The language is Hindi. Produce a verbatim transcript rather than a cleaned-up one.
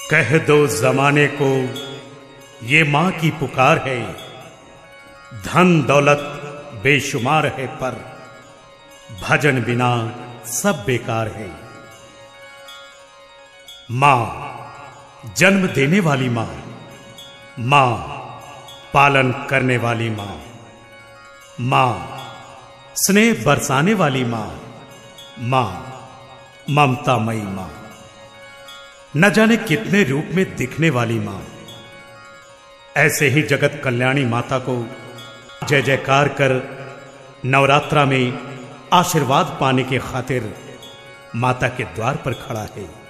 कह दो जमाने को ये माँ की पुकार है। धन दौलत बेशुमार है पर भजन बिना सब बेकार है। माँ जन्म देने वाली माँ, माँ पालन करने वाली माँ, माँ स्नेह बरसाने वाली माँ, माँ ममतामयी माँ, न जाने कितने रूप में दिखने वाली माँ। ऐसे ही जगत कल्याणी माता को जय जयकार कर नवरात्रा में आशीर्वाद पाने के खातिर माता के द्वार पर खड़ा है।